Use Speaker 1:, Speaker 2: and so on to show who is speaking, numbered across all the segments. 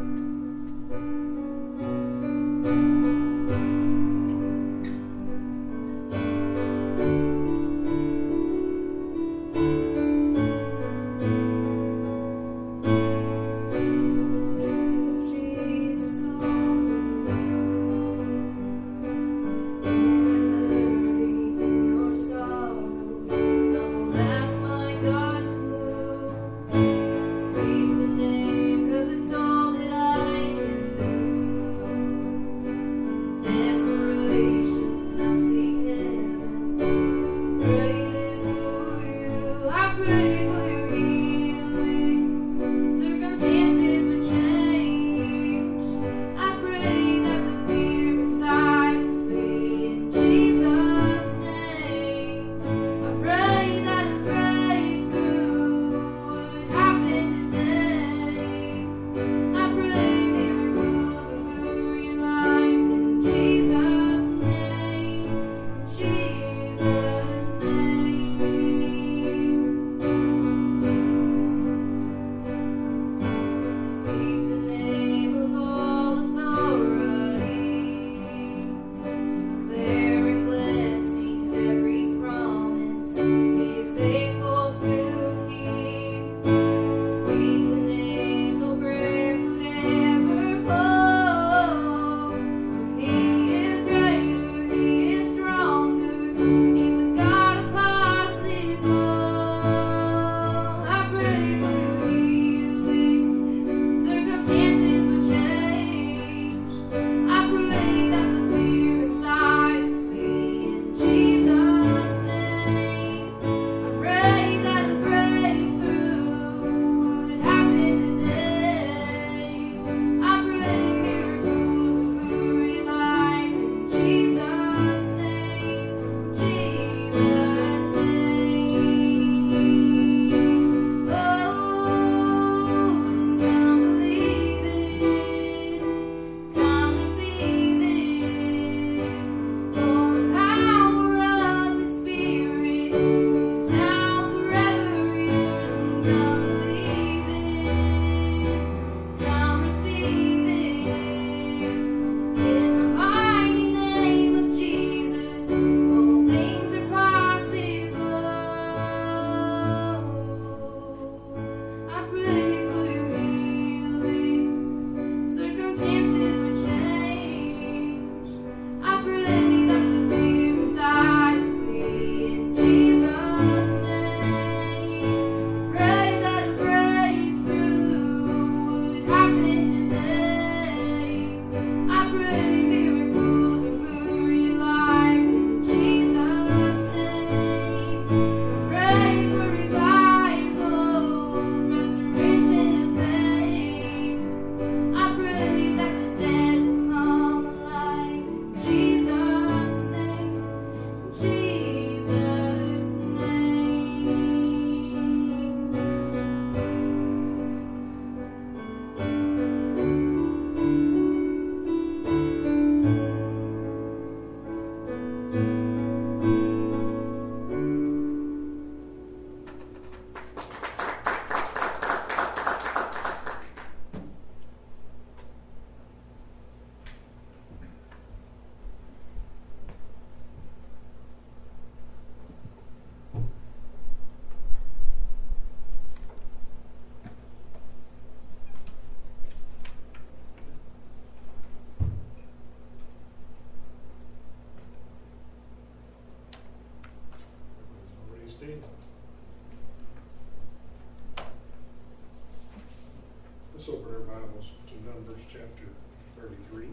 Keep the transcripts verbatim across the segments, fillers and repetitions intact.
Speaker 1: Let's open our Bibles to Numbers chapter thirty-three.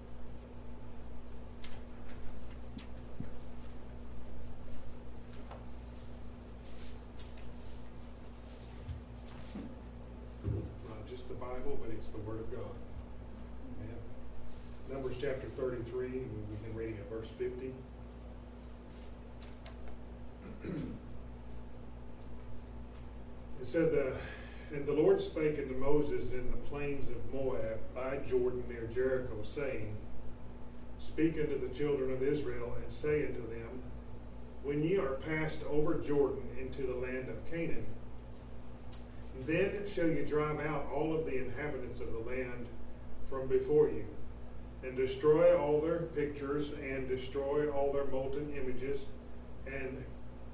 Speaker 1: Not just the Bible, but it's the Word of God. Amen. Numbers chapter thirty-three, and we begin reading at verse fifty. It said, the, And the Lord spake unto Moses in the plains of Moab by Jordan near Jericho, saying, Speak unto the children of Israel, and say unto them, When ye are passed over Jordan into the land of Canaan, then shall ye drive out all of the inhabitants of the land from before you, and destroy all their pictures, and destroy all their molten images, and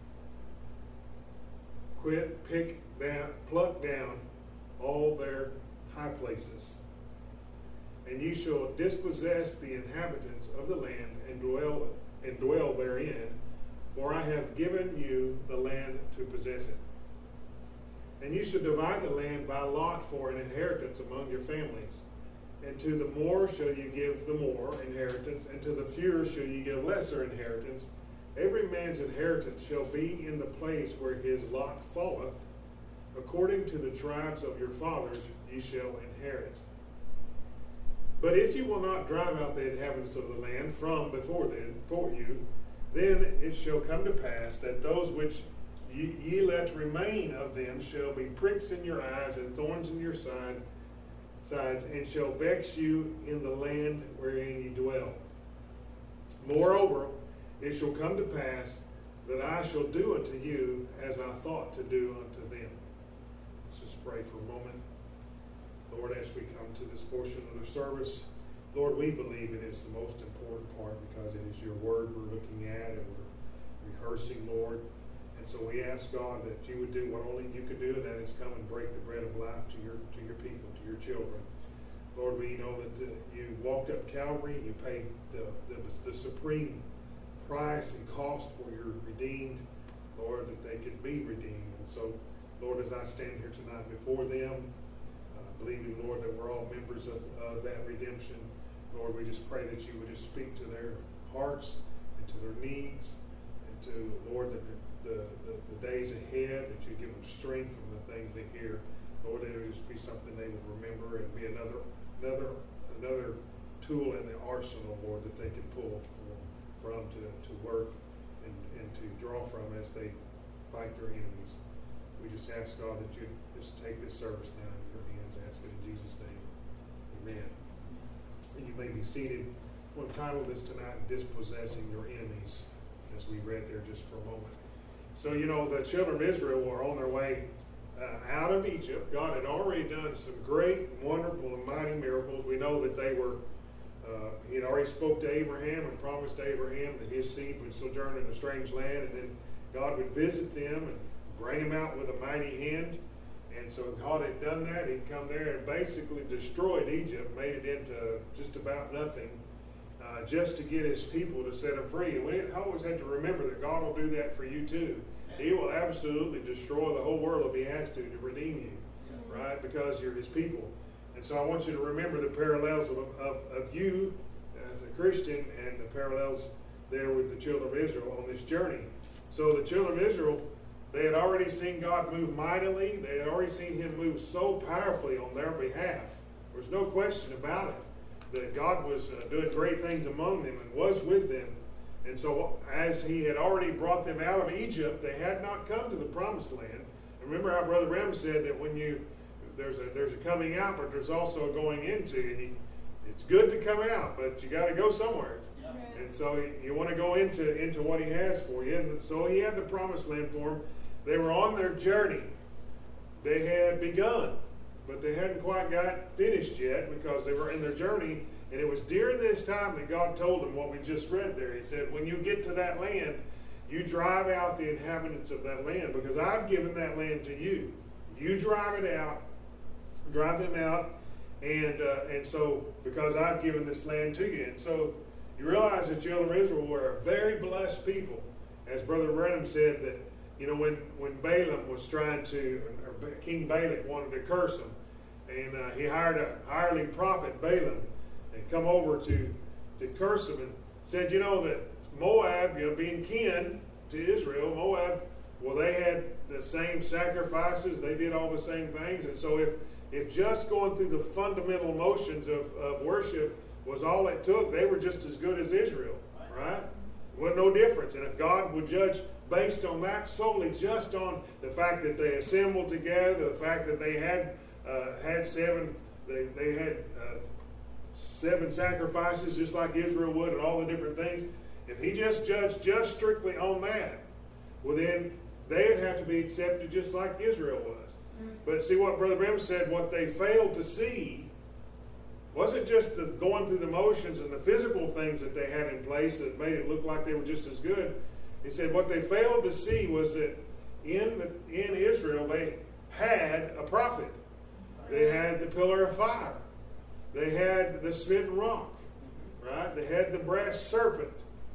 Speaker 1: quit, pick down, pluck down all their high places. And you shall dispossess the inhabitants of the land and dwell and dwell therein, for I have given you the land to possess it. And you shall divide the land by lot for an inheritance among your families. And to the more shall you give the more inheritance, and to the fewer shall you give lesser inheritance. Every man's inheritance shall be in the place where his lot falleth. According to the tribes of your fathers you shall inherit. But if you will not drive out the inhabitants of the land from before them, for you, then it shall come to pass that those which ye, ye let remain of them shall be pricks in your eyes and thorns in your side, sides, and shall vex you in the land wherein ye dwell. Moreover, it shall come to pass that I shall do unto you as I thought to do unto them. Let's just pray for a moment. Lord, as we come to this portion of the service, Lord, we believe it is the most important part because it is your word we're looking at and we're rehearsing, Lord. And so we ask, God, that you would do what only you could do, and that is come and break the bread of life to your to your people, to your children. Lord, we know that the, you walked up Calvary, you paid the, the, the supreme price and cost for your redeemed, Lord, that they could be redeemed. And so, Lord, as I stand here tonight before them, believing, Lord, that we're all members of uh, that redemption. Lord, we just pray that you would just speak to their hearts and to their needs, and to, Lord, the, the, the, the days ahead, that you give them strength from the things they hear. Lord, that it would just be something they would remember and be another another another tool in the arsenal, Lord, that they can pull from to, to work and, and to draw from as they fight their enemies. We just ask, God, that you just take this service now in your hands. I ask it in Jesus' name. Amen. And you may be seated. We'll title this tonight, Dispossessing Your Enemies, as we read there just for a moment. So, you know, the children of Israel were on their way uh, out of Egypt. God had already done some great, wonderful, and mighty miracles. We know that they were, uh, he had already spoke to Abraham and promised to Abraham that his seed would sojourn in a strange land, and then God would visit them and bring them out with a mighty hand. And so God had done that. He'd come there and basically destroyed Egypt, made it into just about nothing, uh, just to get his people to set them free. And we always have to remember that God will do that for you too. He will absolutely destroy the whole world if he has to, to redeem you, right? Because you're his people. And so I want you to remember the parallels of, of, of you as a Christian and the parallels there with the children of Israel on this journey. So the children of Israel, they had already seen God move mightily. They had already seen him move so powerfully on their behalf. There's no question about it, that God was uh, doing great things among them and was with them. And so as he had already brought them out of Egypt, they had not come to the promised land. And remember how Brother Rem said that when you, there's a there's a coming out, but there's also a going into. And he, it's good to come out, but you got to go somewhere. Yeah. And so you, you want to go into, into what he has for you. And so he had the promised land for them. They were on their journey. They had begun, but they hadn't quite got finished yet because they were in their journey. And it was during this time that God told them what we just read there. He said, when you get to that land, you drive out the inhabitants of that land because I've given that land to you. You drive it out, drive them out, and uh, and so because I've given this land to you. And so you realize the children of Israel were a very blessed people. As Brother Brenham said that, you know, when, when Balaam was trying to, or King Balak wanted to curse him, and uh, he hired a hireling prophet, Balaam, and come over to, to curse him and said, you know, that Moab, you know, being kin to Israel, Moab, well, they had the same sacrifices, they did all the same things, and so if, if just going through the fundamental motions of, of worship was all it took, they were just as good as Israel, right? Well, no difference. And if God would judge based on that, solely just on the fact that they assembled together, the fact that they had uh, had seven, they, they had uh, seven sacrifices just like Israel would and all the different things, if he just judged just strictly on that, well then they would have to be accepted just like Israel was. Mm-hmm. But see what Brother Brim said, what they failed to see wasn't just the going through the motions and the physical things that they had in place that made it look like they were just as good. He said what they failed to see was that in the, in Israel they had a prophet. They had the pillar of fire. They had the smitten rock. Right? They had the brass serpent.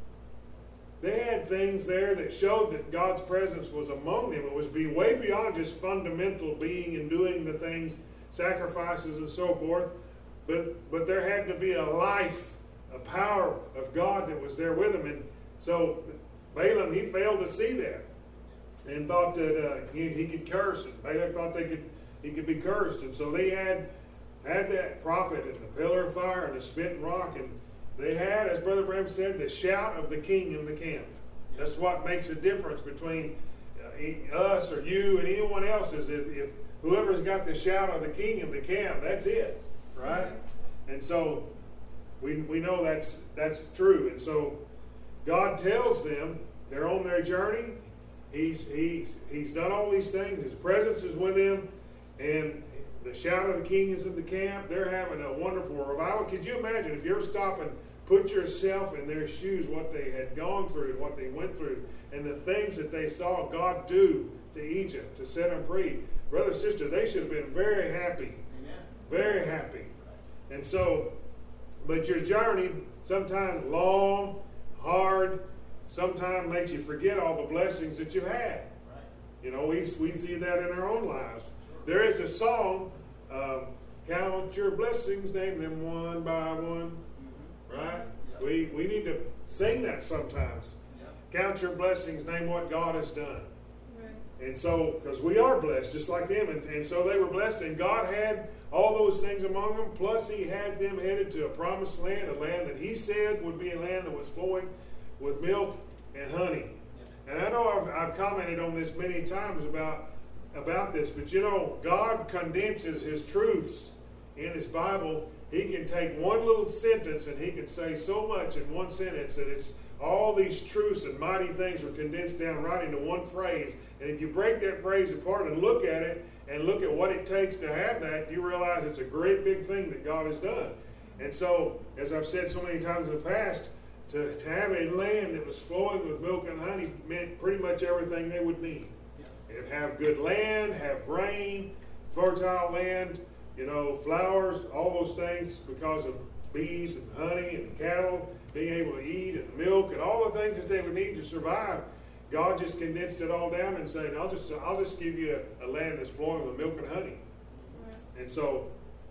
Speaker 1: They had things there that showed that God's presence was among them. It was be way beyond just fundamental being and doing the things, sacrifices and so forth. But but there had to be a life, a power of God that was there with them. And so Balaam, he failed to see that and thought that uh, he, he could curse. And Balak thought they could he could be cursed. And so they had had that prophet and the pillar of fire and the smitten rock. And they had, as Brother Branham said, the shout of the king in the camp. That's what makes a difference between uh, us or you and anyone else is if, if whoever's got the shout of the king in the camp, that's it, right? And so we we know that's that's true. And so God tells them they're on their journey. He's he's he's done all these things. His presence is with them, and the shout of the king is in the camp. They're having a wonderful revival. Could you imagine if you ever stop and put yourself in their shoes, what they had gone through and what they went through, and the things that they saw God do to Egypt to set them free? Brother, sister, they should have been very happy. Amen. Very happy. And so, but your journey, sometimes long, hard, sometimes makes you forget all the blessings that you had. Right. You know, we, we see that in our own lives. There is a song, um, count your blessings, name them one by one, mm-hmm. right? Yep. We we need to sing that sometimes. Yep. Count your blessings, name what God has done. Right. And so, because we are blessed, just like them, and, and so they were blessed, and God had all those things among them, plus He had them headed to a promised land, a land that He said would be a land that was flowing with milk and honey. Yep. And I know I've, I've commented on this many times about about this, but you know, God condenses His truths in His Bible. He can take one little sentence and He can say so much in one sentence that it's all these truths and mighty things are condensed down right into one phrase. And if you break that phrase apart and look at it and look at what it takes to have that, you realize it's a great big thing that God has done. And so, as I've said so many times in the past, to, to have a land that was flowing with milk and honey meant pretty much everything they would need. And have good land, have rain, fertile land, you know, flowers, all those things because of bees and honey and cattle, being able to eat and milk and all the things that they would need to survive. God just condensed it all down and said, I'll just I'll just give you a, a land that's flowing with milk and honey. Right. And so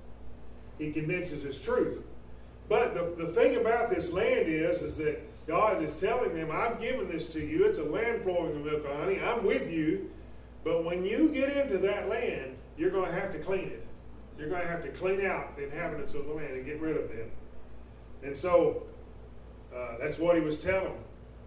Speaker 1: He condenses His truth. But the, the thing about this land is, is that God is telling them, I've given this to you. It's a land flowing with milk and honey. I'm with you. But when you get into that land, you're going to have to clean it. You're going to have to clean out the inhabitants of the land and get rid of them. And so uh, that's what He was telling them.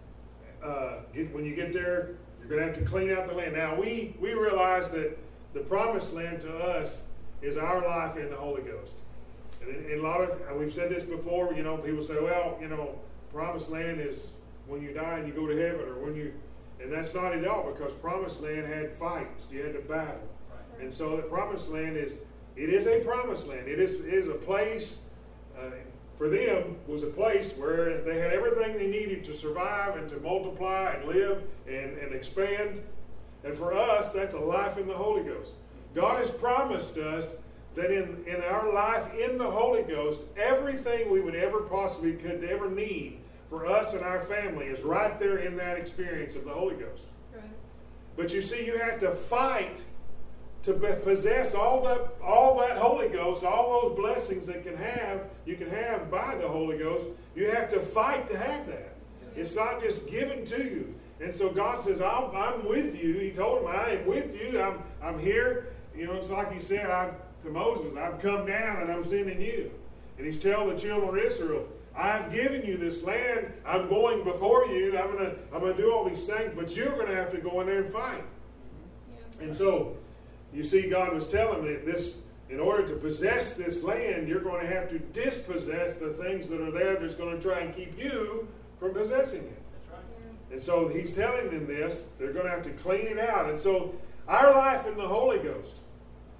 Speaker 1: Uh, get, when you get there, you're going to have to clean out the land. Now, we, we realize that the promised land to us is our life in the Holy Ghost. And in, in a lot of, we've said this before, you know, people say, well, you know, promised land is when you die and you go to heaven, or when you... And that's not at all, because Promised Land had fights. You had to battle. Right. And so the Promised Land is, it is a Promised Land. It is, it is a place, uh, for them, was a place where they had everything they needed to survive and to multiply and live and, and expand. And for us, that's a life in the Holy Ghost. God has promised us that in, in our life in the Holy Ghost, everything we would ever possibly could ever need for us and our family is right there in that experience of the Holy Ghost. Right. But you see, you have to fight to possess all that, all that Holy Ghost, all those blessings that can have, you can have by the Holy Ghost. You have to fight to have that. Yeah. It's not just given to you. And so God says, I'm, I'm with you. He told him, I am with you. I'm, I'm here. You know, it's like He said I've, to Moses, I've come down and I'm sending you. And He's telling the children of Israel, I've given you this land. I'm going before you. I'm gonna I'm gonna do all these things, but you're gonna have to go in there and fight. Yeah. And so, you see, God was telling me this: in order to possess this land, you're going to have to dispossess the things that are there that's going to try and keep you from possessing it. That's right. Yeah. And so He's telling them this. They're going to have to clean it out. And so, our life in the Holy Ghost,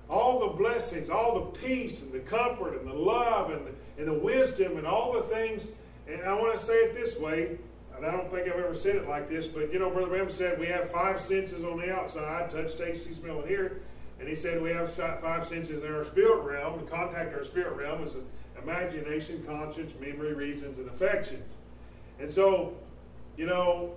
Speaker 1: all the blessings, all the peace and the comfort and the love and, and the wisdom and all the things. And I want to say it this way, and I don't think I've ever said it like this, but you know, Brother Branham said we have five senses on the outside, touch, taste, see, smell, and hear. And he said we have five senses in our spirit realm. The contact our spirit realm is imagination, conscience, memory, reasons, and affections. And so, you know,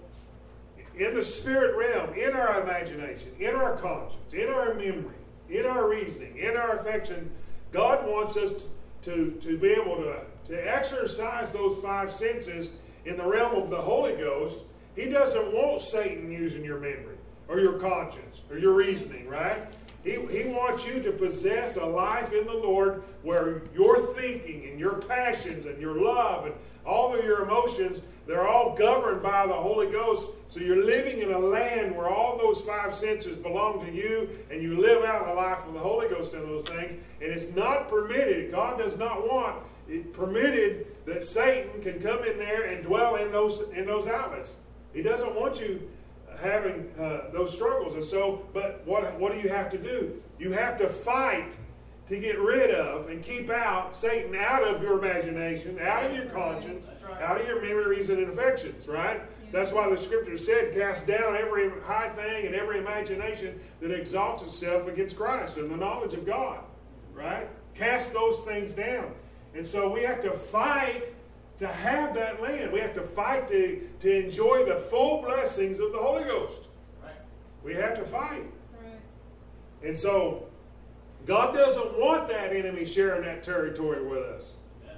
Speaker 1: in the spirit realm, in our imagination, in our conscience, in our memory, in our reasoning, in our affection, God wants us to, to be able to, to exercise those five senses in the realm of the Holy Ghost. He doesn't want Satan using your memory or your conscience or your reasoning, right? He, he wants you to possess a life in the Lord where your thinking and your passions and your love and all of your emotions, they're all governed by the Holy Ghost. So you're living in a land where all those five senses belong to you, and you live out a life of the Holy Ghost in those things. And it's not permitted. God does not want it permitted that Satan can come in there and dwell in those in those outlets. He doesn't want you having uh, those struggles. And so, but what what do you have to do? You have to fight to get rid of and keep out Satan out of your imagination, out of your conscience, right. Out of your memory, reason, and affections, right? Yeah. That's why the scripture said, cast down every high thing and every imagination that exalts itself against Christ and the knowledge of God, right? Cast those things down. And so we have to fight to have that land. We have to fight to, to enjoy the full blessings of the Holy Ghost. Right. We have to fight. Right. And so God doesn't want that enemy sharing that territory with us.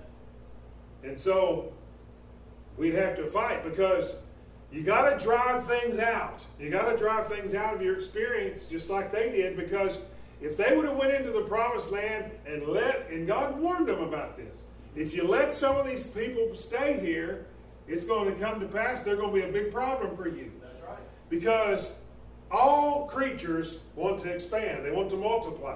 Speaker 1: Yeah. And so we'd have to fight, because you got to drive things out. You got to drive things out of your experience just like they did, because if they would have went into the promised land and let, and God warned them about this, if you let some of these people stay here, it's going to come to pass, they're going to be a big problem for you.
Speaker 2: That's right.
Speaker 1: Because all creatures want to expand. They want to multiply.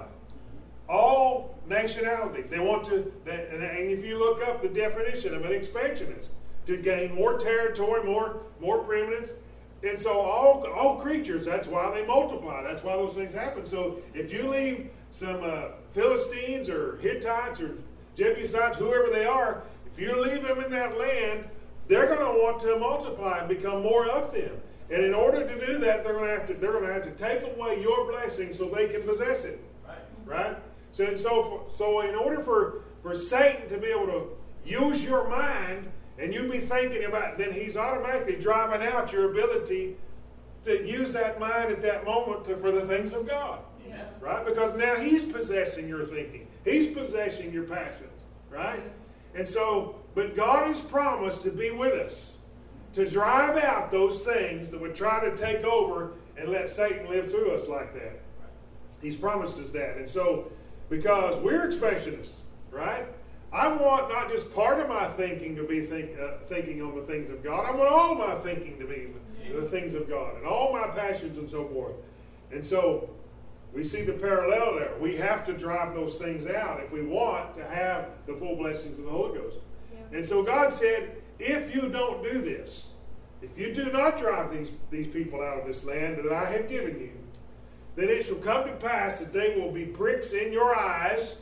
Speaker 1: All nationalities, they want to, and if you look up the definition of an expansionist, to gain more territory, more, more preeminence. And so all, all creatures, that's why they multiply. That's why those things happen. So if you leave some uh, Philistines or Hittites or Jebusites, whoever they are, if you leave them in that land, they're going to want to multiply and become more of them. And in order to do that, they're going to have to they're going to have to take away your blessing so they can possess it. Right? Right? So and so for, so in order for, for Satan to be able to use your mind, and you be thinking about, then he's automatically driving out your ability to use that mind at that moment to, for the things of God. Yeah. Right? Because now he's possessing your thinking. He's possessing your passions. Right? And so, but God has promised to be with us, to drive out those things that would try to take over and let Satan live through us like that. He's promised us that. And so, because we're expansionists, right? I want not just part of my thinking to be think, uh, thinking on the things of God. I want all my thinking to be the things of God and all my passions and so forth. And so we see the parallel there. We have to drive those things out if we want to have the full blessings of the Holy Ghost. Yeah. And so God said, if you don't do this, if you do not drive these, these people out of this land that I have given you, then it shall come to pass that they will be pricks in your eyes,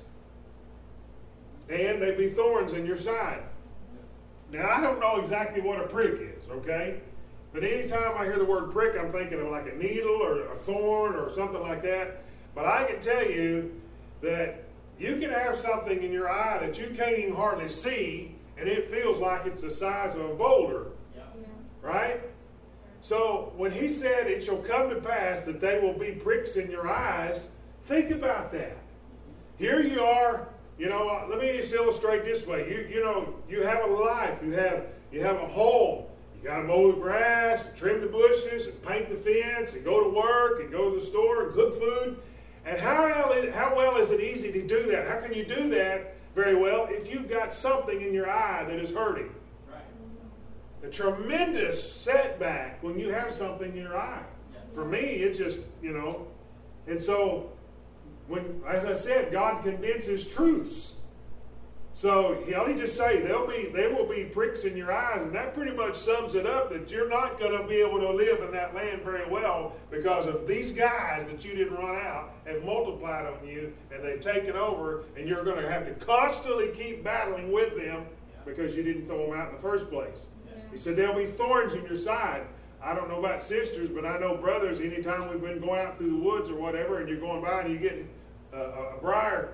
Speaker 1: and they be thorns in your side. Now, I don't know exactly what a prick is, okay? But anytime I hear the word prick, I'm thinking of like a needle or a thorn or something like that. But I can tell you that you can have something in your eye that you can't even hardly see, and it feels like it's the size of a boulder. Yeah. Yeah. Right? So when he said it shall come to pass that they will be pricks in your eyes, think about that. Here you are. You know, let me just illustrate this way. You you know, you have a life. You have you have a home. You got to mow the grass, and trim the bushes, and paint the fence, and go to work, and go to the store, and cook food. And how how well is it easy to do that? How can you do that very well if you've got something in your eye that is hurting? Right. A tremendous setback when you have something in your eye. Yeah. For me, it's just, you know, and so. When, as I said, God condenses truths So he'll he just say there'll be there will be pricks in your eyes, and that pretty much sums it up that you're not going to be able to live in that land very well because of these guys that you didn't run out have multiplied on you and they've taken over, and you're going to have to constantly keep battling with them because you didn't throw them out in the first place. Yeah. He said there'll be thorns in your side. I don't know about sisters, but I know brothers. Anytime we've been going out through the woods or whatever, and you're going by and you get a, a briar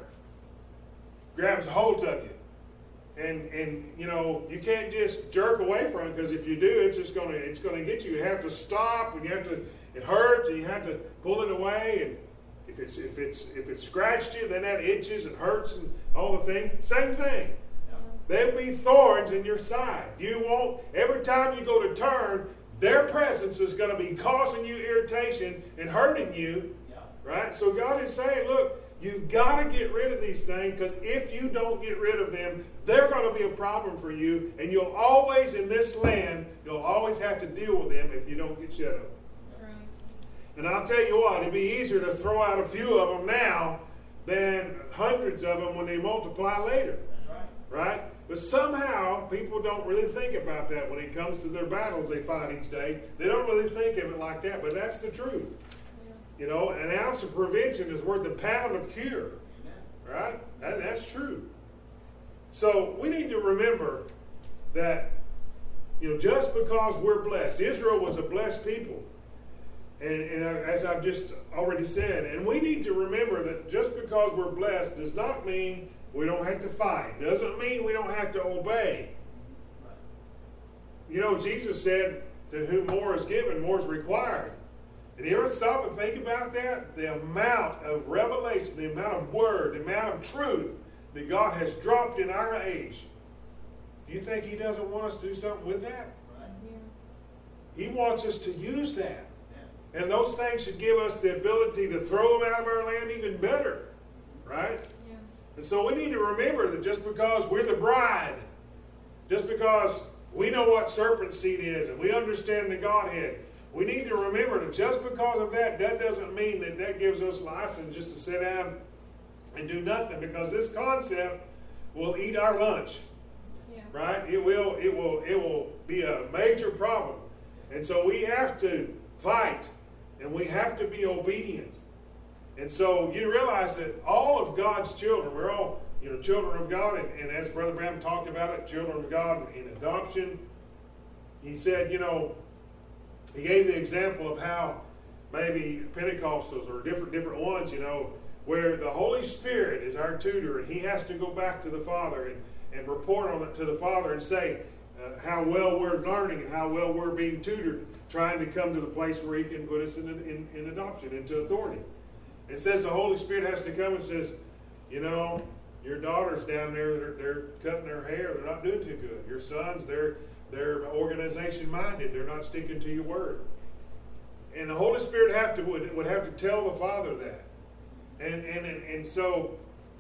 Speaker 1: grabs a hold of you. And, and you know, you can't just jerk away from it, because if you do, it's just going to it's going to get you. You have to stop, and you have to, it hurts, and you have to pull it away. And if it's if it's if it's scratched you, then that itches and hurts and all the thing. Same thing. Yeah. There'll be thorns in your side. You won't, every time you go to turn, their presence is going to be causing you irritation and hurting you. Yeah. Right? So God is saying, look, you've got to get rid of these things, because if you don't get rid of them, they're going to be a problem for you, and you'll always, in this land, you'll always have to deal with them if you don't get rid of them. Right. And I'll tell you what, it'd be easier to throw out a few of them now than hundreds of them when they multiply later. That's right. Right? But somehow, people don't really think about that when it comes to their battles they fight each day. They don't really think of it like that, but that's the truth. You know, an ounce of prevention is worth a pound of cure. Right? That, that's true. So we need to remember that, you know, just because we're blessed, Israel was a blessed people. And, and as I've just already said, and we need to remember that just because we're blessed does not mean we don't have to fight. Doesn't mean we don't have to obey. You know, Jesus said, to whom more is given, more is required. And you ever stop and think about that? The amount of revelation, the amount of word, the amount of truth that God has dropped in our age. Do you think He doesn't want us to do something with that? Right. Yeah. He wants us to use that. Yeah. And those things should give us the ability to throw them out of our land even better. Right? Yeah. And so we need to remember that just because we're the bride, just because we know what serpent seed is and we understand the Godhead, we need to remember that just because of that, that doesn't mean that that gives us license just to sit down and do nothing, because this concept will eat our lunch. Yeah. Right? It will, it will, it will be a major problem. And so we have to fight, and we have to be obedient. And so you realize that all of God's children, we're all, you know, children of God, and, and as Brother Branham talked about it, children of God in adoption. He said, you know, he gave the example of how maybe Pentecostals or different different ones, you know, where the Holy Spirit is our tutor, and He has to go back to the Father and, and report on it to the Father and say uh, how well we're learning and how well we're being tutored, trying to come to the place where He can put us in, in, in adoption, into authority. It says the Holy Spirit has to come and says, you know, your daughters down there, they're, they're cutting their hair, they're not doing too good. Your sons, they're They're organization-minded. They're not sticking to your word. And the Holy Spirit have to would, would have to tell the Father that. And and and, and so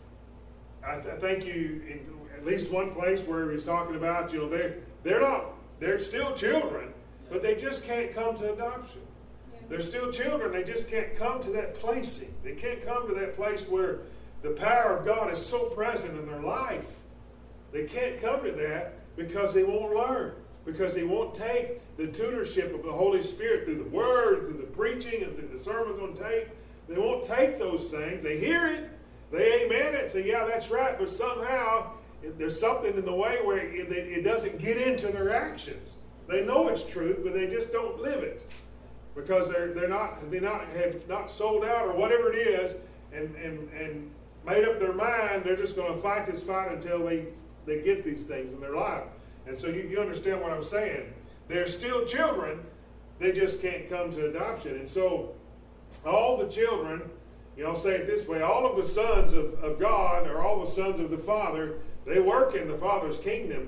Speaker 1: I, th- I think you in at least one place where he's talking about, you know, they're they're not they're still children, but they just can't come to adoption. Yeah. They're still children. They just can't come to that placing. They can't come to that place where the power of God is so present in their life. They can't come to that because they won't learn, because they won't take the tutorship of the Holy Spirit through the Word, through the preaching, and through the sermons on tape. They won't take those things. They hear it, they amen it, say, yeah, that's right, but somehow there's something in the way where it, it doesn't get into their actions. They know it's truth, but they just don't live it because they're they're not they not have not sold out or whatever it is, and and and made up their mind. They're just going to fight this fight until they. They get these things in their life. And so you, you understand what I'm saying. They're still children. They just can't come to adoption. And so all the children, you know, I'll say it this way, all of the sons of, of God, or all the sons of the Father, they work in the Father's kingdom.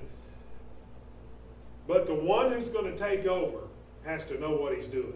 Speaker 1: But the one who's going to take over has to know what he's doing.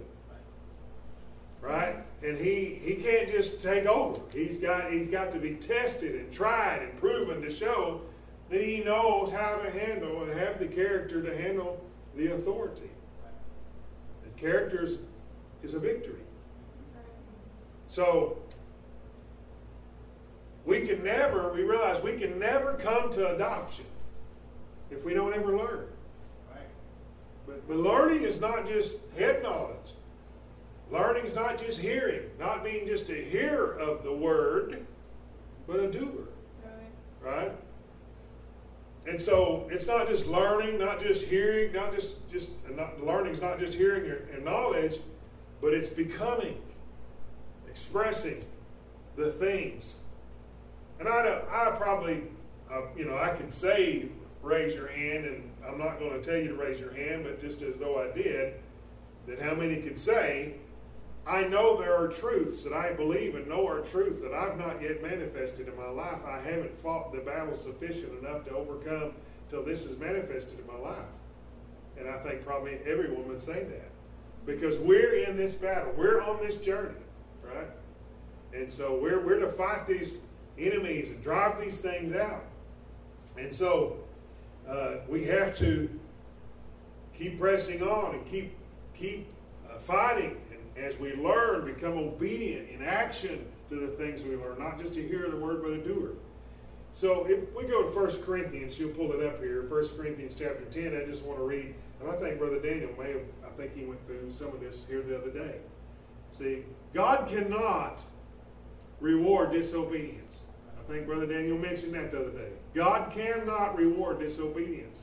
Speaker 1: Right? And he, he can't just take over. He's got, he's got to be tested and tried and proven to show that he knows how to handle and have the character to handle the authority. And character is, is a victory. So, we can never, we realize we can never come to adoption if we don't ever learn.
Speaker 2: Right.
Speaker 1: But, but learning is not just head knowledge. Learning is not just hearing, not being just a hearer of the word, but a doer. Right? Right? And so it's not just learning, not just hearing, not just, just not, learning is not just hearing and knowledge, but it's becoming, expressing the things. And I, don't, I probably, uh, you know, I can say raise your hand, and I'm not going to tell you to raise your hand, but just as though I did, that how many can say, I know there are truths that I believe and know are truths that I've not yet manifested in my life. I haven't fought the battle sufficient enough to overcome till this is manifested in my life. And I think probably everyone would say that. Because we're in this battle. We're on this journey, right? And so we're, we're to fight these enemies and drive these things out. And so uh, we have to keep pressing on and keep, keep uh, fighting. As we learn, become obedient in action to the things we learn, not just a hearer of the word, but a doer. So if we go to First Corinthians, you'll pull it up here, First Corinthians chapter ten, I just want to read, and I think Brother Daniel may have, I think he went through some of this here the other day. See, God cannot reward disobedience. I think Brother Daniel mentioned that the other day. God cannot reward disobedience.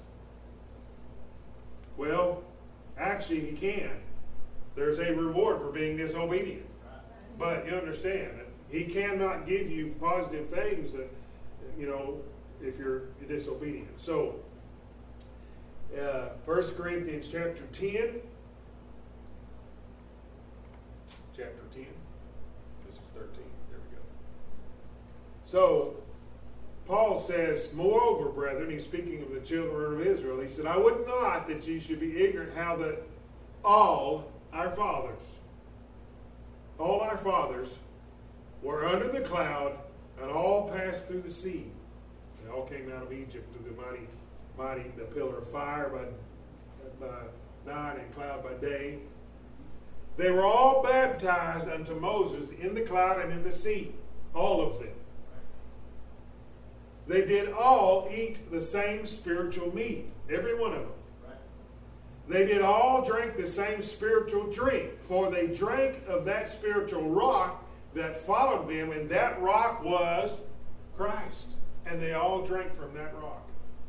Speaker 1: Well, actually he can. There's a reward for being disobedient. But you understand, he cannot give you positive things that, you know, if you're disobedient. So, uh, First Corinthians chapter ten. Chapter ten. This is thirteen. There we go. So, Paul says, moreover, brethren, he's speaking of the children of Israel, he said, I would not that ye should be ignorant how that all our fathers, all our fathers were under the cloud and all passed through the sea. They all came out of Egypt through the mighty, mighty, the pillar of fire by, by night and cloud by day. They were all baptized unto Moses in the cloud and in the sea, all of them. They did all eat the same spiritual meat, every one of them. They did all drink the same spiritual drink, for they drank of that spiritual rock that followed them, and that rock was Christ. And they all drank from that rock.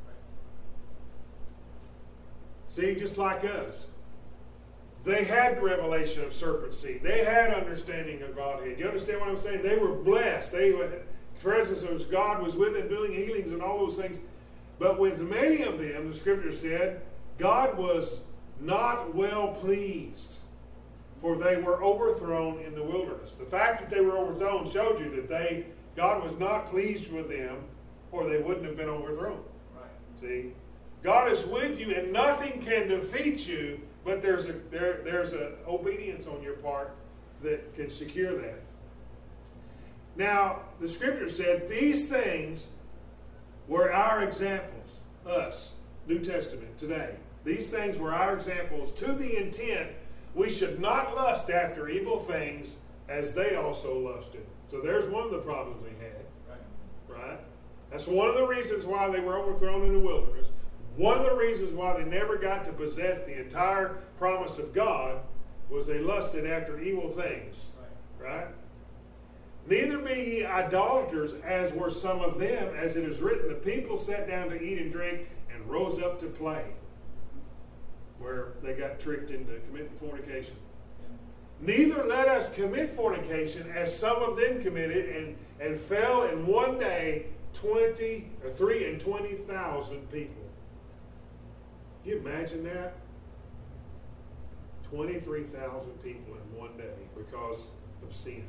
Speaker 1: See, just like us. They had revelation of serpent seed. They had understanding of Godhead. You understand what I'm saying? They were blessed. They were, the presence of God was with them doing healings and all those things. But with many of them, the scripture said, God was not well pleased, for they were overthrown in the wilderness. The fact that they were overthrown showed you that they God was not pleased with them, or they wouldn't have been overthrown. Right. See, God is with you, and nothing can defeat you. But there's a there there's a obedience on your part that can secure that. Now, the scripture said these things were our examples, us, New Testament, today. These things were our examples to the intent we should not lust after evil things as they also lusted. So there's one of the problems they had. Right? Right? That's one of the reasons why they were overthrown in the wilderness. One of the reasons why they never got to possess the entire promise of God was they lusted after evil things. Right? Right? Neither be ye idolaters, as were some of them, as it is written, the people sat down to eat and drink and rose up to play. Where they got tricked into committing fornication. Yeah. Neither let us commit fornication, as some of them committed, and, and fell in one day twenty or three and twenty thousand people. Can you imagine that? Twenty-three thousand people in one day because of sin.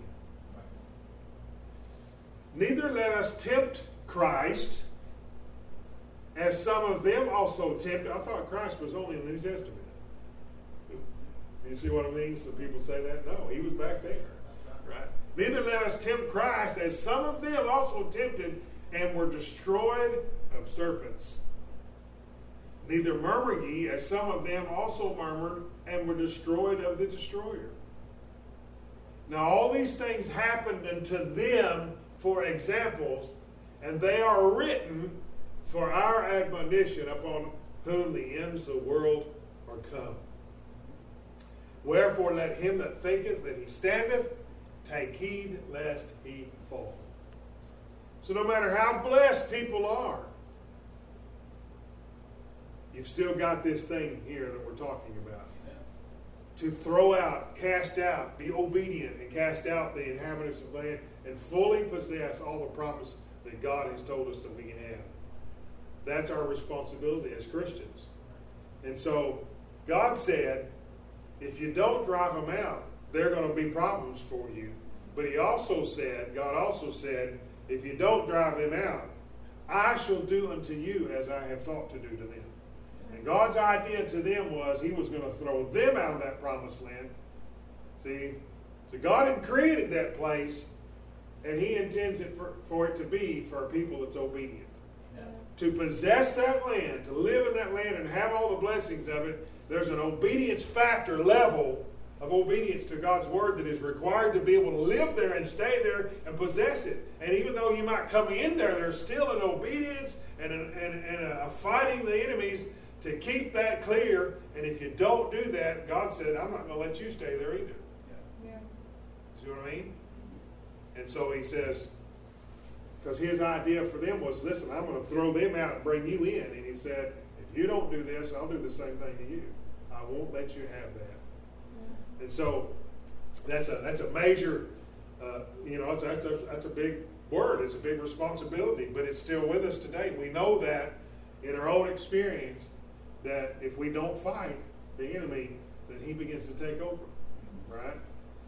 Speaker 1: Right. Neither let us tempt Christ, as some of them also tempted. I thought Christ was only in the New Testament. You see what I mean? Some people say that. No, he was back there. Right? Neither let us tempt Christ, as some of them also tempted and were destroyed of serpents. Neither murmur ye, as some of them also murmured and were destroyed of the destroyer. Now all these things happened unto them for examples, and they are written for our admonition, upon whom the ends of the world are come. Wherefore let him that thinketh that he standeth take heed lest he fall. So no matter how blessed people are, you've still got this thing here that we're talking about. Yeah. To throw out, cast out, be obedient, and cast out the inhabitants of the land, and fully possess all the promise that God has told us that we can have. That's our responsibility as Christians. And so God said, if you don't drive them out, there are going to be problems for you. But he also said, God also said, if you don't drive them out, I shall do unto you as I have thought to do to them. And God's idea to them was he was going to throw them out of that promised land. See? So God had created that place, and he intends it for, for it to be for a people that's obedient. Yeah. To possess that land, to live in that land and have all the blessings of it, there's an obedience factor level of obedience to God's word that is required to be able to live there and stay there and possess it. And even though you might come in there, there's still an obedience and a, and, and a fighting the enemies to keep that clear. And if you don't do that, God said, I'm not going to let you stay there either. Yeah. Yeah. See what I mean? And so he says, because his idea for them was, listen, I'm going to throw them out and bring you in. And he said, if you don't do this, I'll do the same thing to you. I won't let you have that. Yeah. And so that's a that's a major, uh, you know, that's a, that's a big word. It's a big responsibility, but it's still with us today. We know that in our own experience, that if we don't fight the enemy, then he begins to take over, right?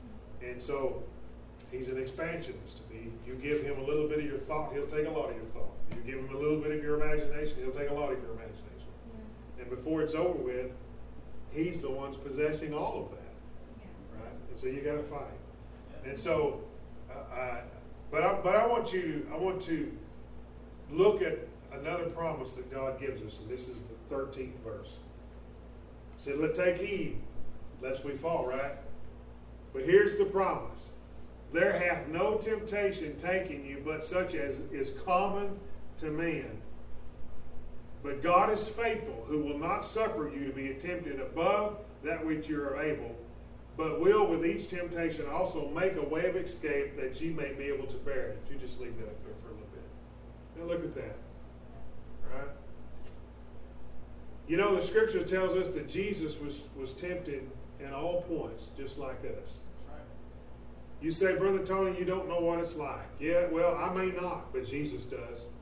Speaker 1: And so he's an expansionist. He, you give him a little bit of your thought, he'll take a lot of your thought. You give him a little bit of your imagination, he'll take a lot of your imagination. Yeah. And before it's over with, he's the one's possessing all of that. Yeah. Right? And so you got to fight. Yeah. And so, uh, I, but I, but I want you, I want to look at another promise that God gives us, and this is the thirteenth verse. It said, "Let take heed, lest we fall." Right? But here's the promise: there hath no temptation taken you, but such as is common to man. But God is faithful, who will not suffer you to be tempted above that which you are able, but will with each temptation also make a way of escape that ye may be able to bear it. If you just leave that up there for a little bit. Now look at that. Right? You know, the scripture tells us that Jesus was, was tempted in all points, just like us. Right. You say, Brother Tony, you don't know what it's like. Yeah, well, I may not, but Jesus does.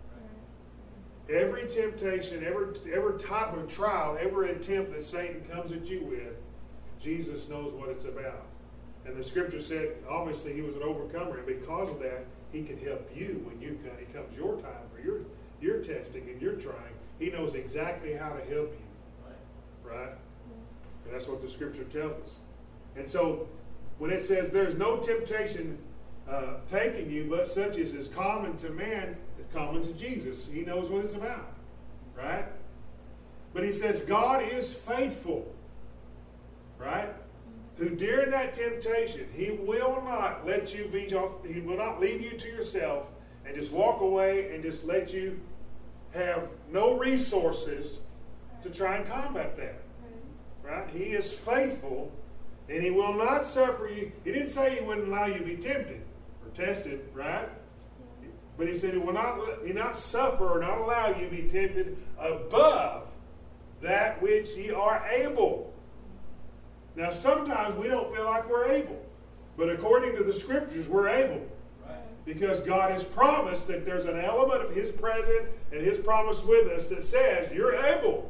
Speaker 1: Right. Every temptation, every, every type of trial, every attempt that Satan comes at you with, Jesus knows what it's about. And the scripture said, obviously, he was an overcomer, and because of that, he can help you when you it comes your time for your You're testing and you're trying. He knows exactly how to help you. Right? Right? And that's what the scripture tells us. And so when it says there's no temptation uh, taking you, but such as is common to man, is common to Jesus. He knows what it's about. Right? But he says God is faithful. Right? Who during that temptation, he will not let you be off, he will not leave you to yourself and just walk away and just let you have no resources to try and combat that. Right? He is faithful, and he will not suffer you. He didn't say he wouldn't allow you to be tempted or tested, right? But he said he will not, he not suffer or not allow you to be tempted above that which ye are able. Now, sometimes we don't feel like we're able. But according to the scriptures, we're able. Because God has promised that there's an element of his presence and his promise with us that says you're able.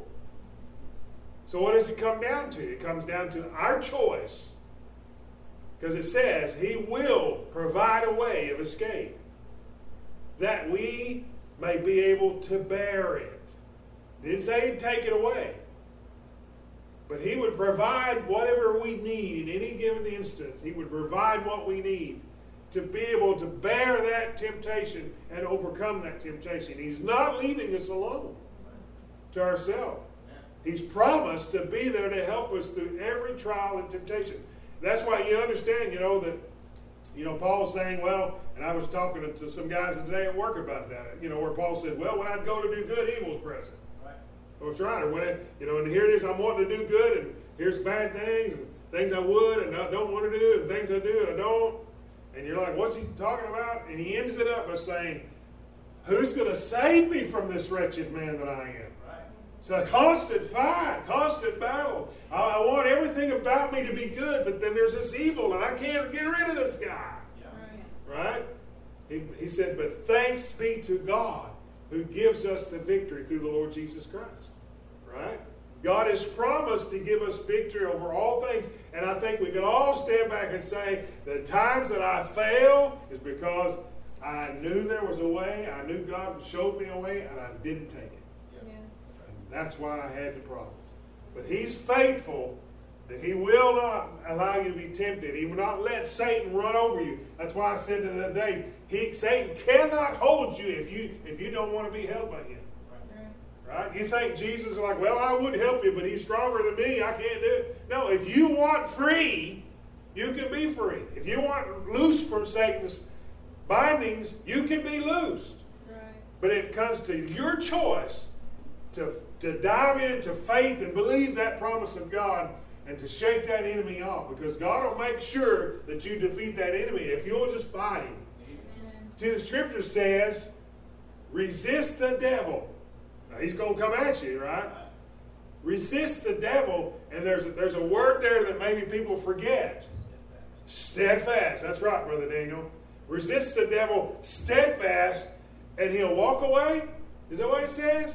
Speaker 1: So what does it come down to? It comes down to our choice. Because it says he will provide a way of escape that we may be able to bear it. It didn't say he'd take it away. But he would provide whatever we need in any given instance. He would provide what we need to be able to bear that temptation and overcome that temptation. He's not leaving us alone to ourselves. He's promised to be there to help us through every trial and temptation. That's why you understand, you know, that You know, Paul's saying, well, and I was talking to, to some guys today at work about that, you know, where Paul said, well, when I'd go to do good, evil's present. Right. Well, it's right. Or when it, you know, and here it is, I'm wanting to do good, and here's bad things, and things I would and I don't want to do, and things I do and I don't. And you're like, what's he talking about? And he ends it up by saying, who's going to save me from this wretched man that I am? Right. It's a constant fight, constant battle. I, I want everything about me to be good, but then there's this evil, and I can't get rid of this guy. Yeah. Right? right? He, he said, but thanks be to God who gives us the victory through the Lord Jesus Christ. Right? God has promised to give us victory over all things. And I think we can all stand back and say, the times that I fail is because I knew there was a way, I knew God showed me a way, and I didn't take it. Yeah. And that's why I had the problems. But He's faithful that He will not allow you to be tempted. He will not let Satan run over you. That's why I said the other day, he, Satan cannot hold you if you if you don't want to be held by him. Right? You think Jesus is like, well, I would help you, but he's stronger than me. I can't do it. No, if you want free, you can be free. If you want loose from Satan's bindings, you can be loosed. Right. But it comes to your choice to, to dive into faith and believe that promise of God and to shake that enemy off. Because God will make sure that you defeat that enemy if you'll just fight him. Amen. See, the Scripture says, resist the devil. He's going to come at you, right? Resist the devil, and there's a, there's a word there that maybe people forget. Steadfast. That's right, Brother Daniel. Resist the devil steadfast, and he'll walk away. Is that what it says?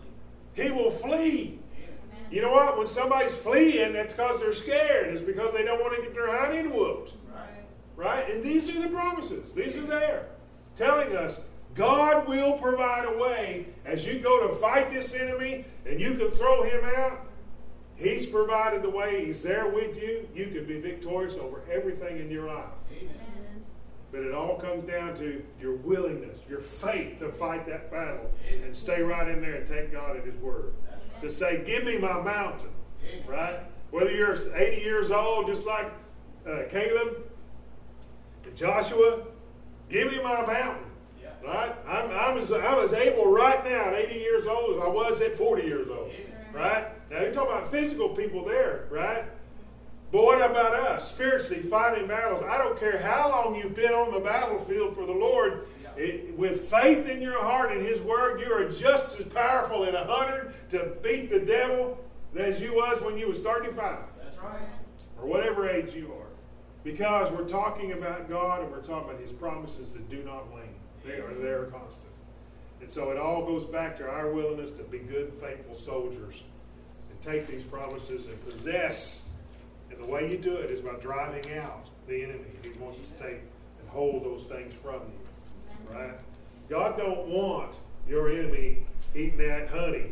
Speaker 1: He will flee. Amen. You know what? When somebody's fleeing, that's because they're scared. It's because they don't want to get their hind end whooped. Right. Right? And these are the promises. These are there. Telling us, God will provide a way as you go to fight this enemy and you can throw him out. He's provided the way. He's there with you. You can be victorious over everything in your life. Amen. But it all comes down to your willingness, your faith to fight that battle and stay right in there and take God at His word. Right. To say, give me my mountain. Amen. Right? Whether you're eighty years old, just like uh, Caleb and Joshua, give me my mountain. Right? I'm, I'm, as, I'm as able right now at eighty years old as I was at forty years old. Right? Now you're talking about physical people there, right? But what about us? Spiritually fighting battles. I don't care how long you've been on the battlefield for the Lord. It, with faith in your heart and His word, you are just as powerful at a hundred to beat the devil as you was when you was thirty-five. That's right. Or whatever age you are. Because we're talking about God and we're talking about His promises that do not wane. They are there constant. And so it all goes back to our willingness to be good, faithful soldiers and take these promises and possess. And the way you do it is by driving out the enemy. He wants to take and hold those things from you. Right? God don't want your enemy eating that honey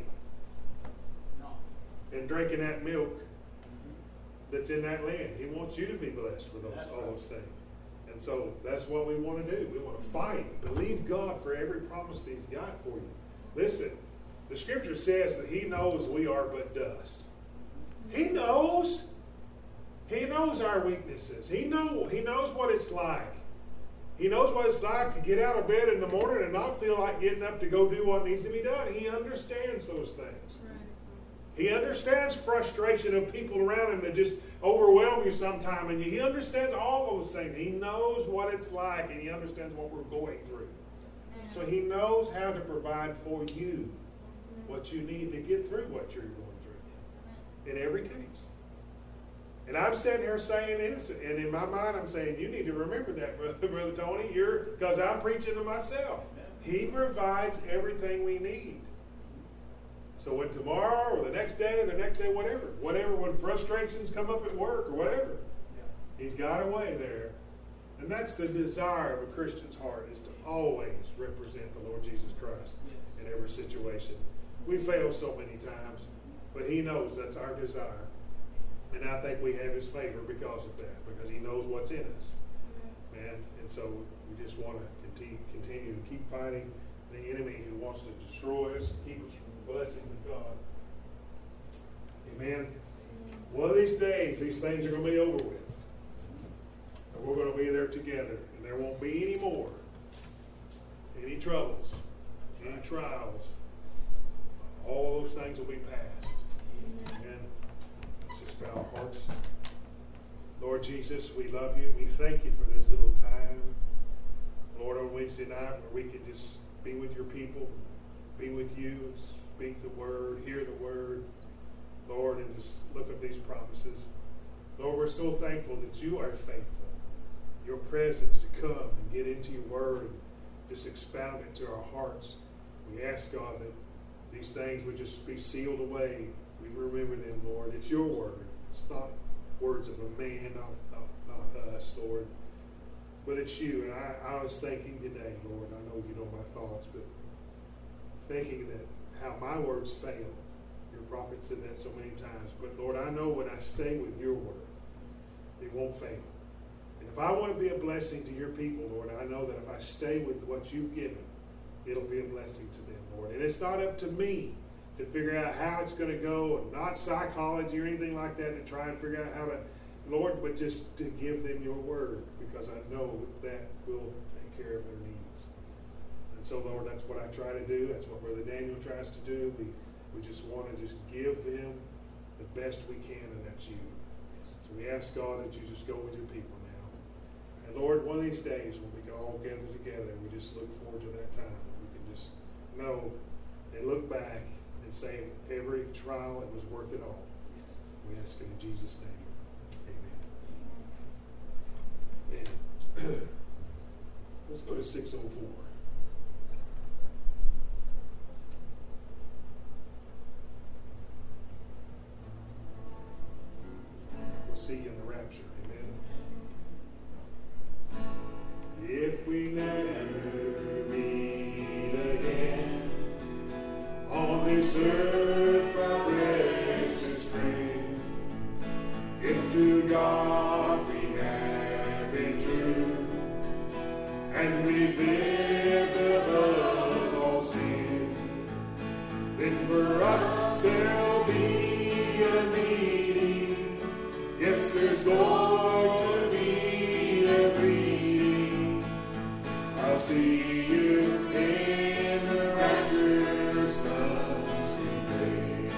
Speaker 1: and drinking that milk that's in that land. He wants you to be blessed with those, all those things. And so that's what we want to do. We want to fight. Believe God for every promise that He's got for you. Listen, the Scripture says that He knows we are but dust. He knows. He knows our weaknesses. He know, He knows what it's like. He knows what it's like to get out of bed in the morning and not feel like getting up to go do what needs to be done. He understands those things. He understands frustration of people around Him that just overwhelm you sometime. And He understands all those things. He knows what it's like, and He understands what we're going through. So He knows how to provide for you what you need to get through what you're going through. In every case. And I'm sitting here saying this, and in my mind I'm saying, you need to remember that, Brother, Brother Tony, you're because I'm preaching to myself. He provides everything we need. So when tomorrow or the next day or the next day, whatever, whatever, when frustrations come up at work or whatever, yeah. He's got a way there. And that's the desire of a Christian's heart, is to always represent the Lord Jesus Christ yes. in every situation. We fail so many times, but He knows that's our desire. And I think we have His favor because of that, because He knows what's in us. Man, and so we just want to continue, continue to keep fighting the enemy who wants to destroy us and keep us from the blessings of God. Amen. One of these days, these things are going to be over with. we're going to be there together, and there won't be any more, any troubles, any trials. All those things will be past. Amen. Let's just bow our hearts. Lord Jesus, we love you. We thank you for this little time, Lord, on Wednesday night where we can just be with your people, be with you, speak the word, hear the word, Lord, and just look at these promises. Lord, we're so thankful that you are faithful. Your presence to come and get into your word and just expound it to our hearts. We ask, God, that these things would just be sealed away. We remember them, Lord. It's your word. It's not words of a man, not, not, not us, Lord. But it's you. And I, I was thinking today, Lord, I know you know my thoughts, but thinking that how my words fail. Your prophet said that so many times. But Lord, I know when I stay with your word, it won't fail. And if I want to be a blessing to your people, Lord, I know that if I stay with what you've given, it'll be a blessing to them, Lord. And it's not up to me to figure out how it's going to go, and not psychology or anything like that to try and figure out how to, Lord, but just to give them your word, because I know that will take care of their needs. And so, Lord, that's what I try to do. That's what Brother Daniel tries to do. We, we just want to just give them the best we can, and that's you. So we ask, God, that you just go with your people now. And Lord, one of these days when we can all gather together, we just look forward to that time. We can just know and look back and say every trial, it was worth it all. We ask it in Jesus' name. Amen. And let's go to six oh four. We'll see you in the rapture. Amen. If we never meet again on this earth, my precious friend, if to God we have been true, and we lived above all sin, then for us there'll be a meeting. Yes, there's going to be a greeting. I'll see you in the rapture, sons today.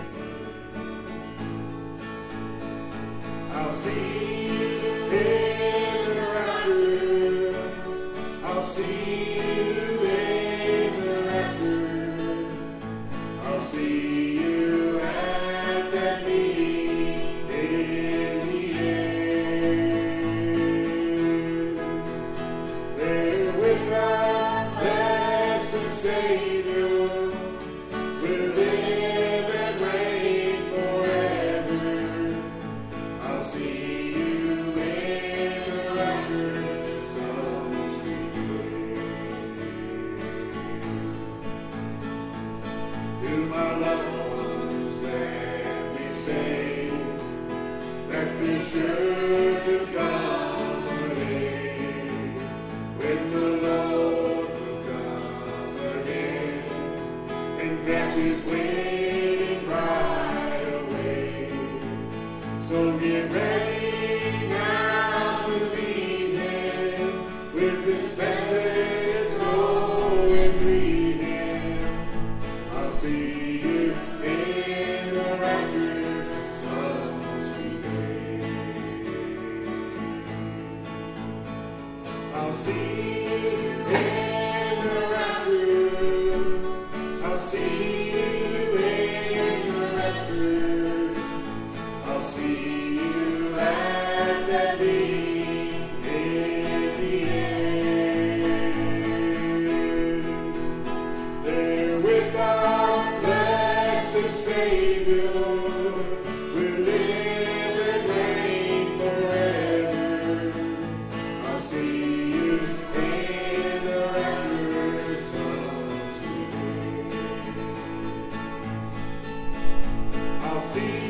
Speaker 1: I'll see you in the rapture. I'll see you in the rapture. I'll see you at that meeting in the air. There with our blessed Savior, we'll live and reign forever. I'll see you in the rapture, sons today. To my loved ones, let me say that be sure to come a day when the Lord will come again and catch his waiting right away. So get ready now to meet him with this message, go and greet him. I'll see you in the rapture, sons today. I'll see you in the rapture. I'll see you in the rapture. I'll see you at that meeting in the air. There with our blessed Savior, we'll live and reign forever. I'll see you in the rapture, sons today. I'll see